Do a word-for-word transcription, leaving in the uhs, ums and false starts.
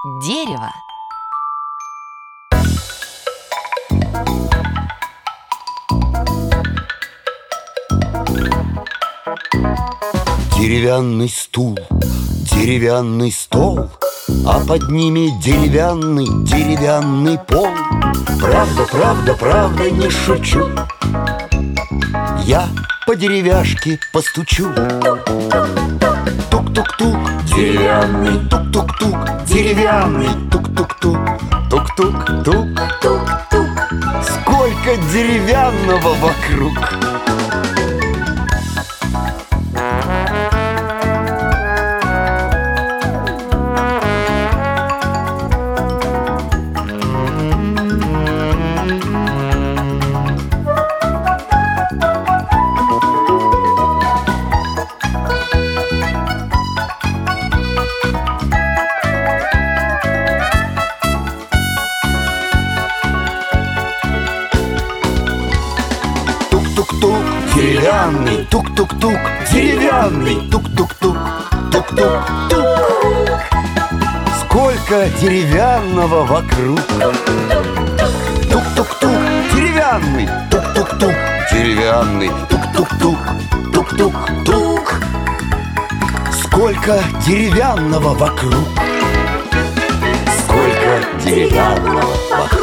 Дерево. Деревянный стул, деревянный стол, а под ними деревянный, деревянный пол. Правда, правда, правда, не шучу. Я по деревяшке постучу. Тук-тук-тук, деревянный, тук-тук-тук, деревянный, тук-тук-тук, тук-тук-тук, тук-тук. Сколько деревянного вокруг! Тук-тук-тук, деревянный, тук-тук-тук, деревянный, тук-тук-тук, тук-тук-тук. Сколько деревянного вокруг! Тук-тук-тук, деревянный, тук-тук-тук, деревянный, тук-тук-тук, тук-тук-тук. Сколько деревянного вокруг! Сколько деревянного вокруг!